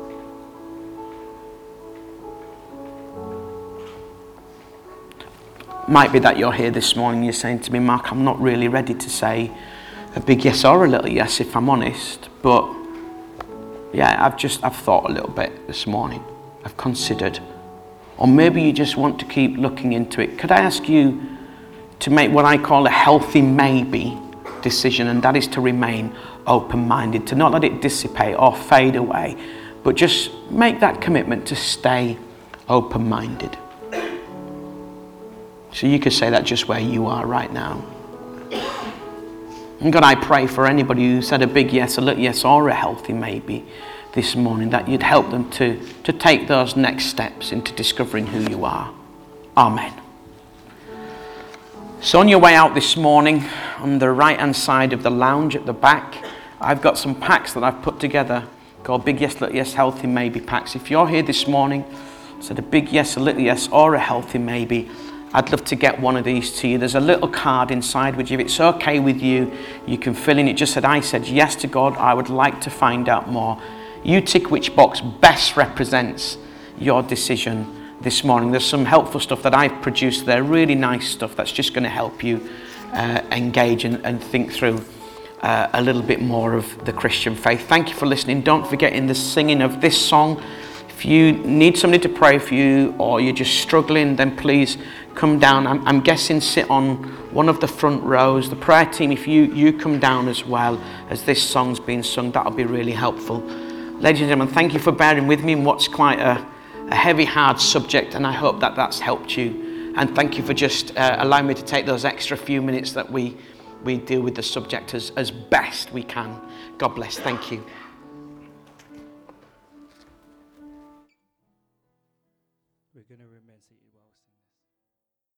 Might be that you're here this morning, you're saying to me, Mark, I'm not really ready to say a big yes or a little yes, if I'm honest, but yeah, I've just, I've thought a little bit this morning. I've considered. Or maybe you just want to keep looking into it. Could I ask you to make what I call a healthy maybe decision, and that is to remain open-minded, to not let it dissipate or fade away, but just make that commitment to stay open-minded. So you could say that just where you are right now. And God, I pray for anybody who said a big yes, a little yes, or a healthy maybe this morning, that you'd help them to, to take those next steps into discovering who you are. Amen. So on your way out this morning, on the right-hand side of the lounge at the back, I've got some packs that I've put together called Big Yes, Little Yes, Healthy Maybe packs. If you're here this morning, said a big yes, a little yes, or a healthy maybe, I'd love to get one of these to you. There's a little card inside which, if it's okay with you, you can fill in. It just said, I said yes to God. I would like to find out more. You tick which box best represents your decision this morning. There's some helpful stuff that I've produced there, really nice stuff that's just going to help you uh, engage and, and think through uh, a little bit more of the Christian faith. Thank you for listening. Don't forget, in the singing of this song, if you need somebody to pray for you or you're just struggling, then please come down. I'm, I'm guessing sit on one of the front rows. The prayer team, if you, you come down as well as this song's being sung, that'll be really helpful. Ladies and gentlemen, thank you for bearing with me in what's quite a, a heavy, hard subject, and I hope that that's helped you. And thank you for just uh, allowing me to take those extra few minutes that we, we deal with the subject as, as best we can. God bless. Thank you. We're going to remain seated while we sing.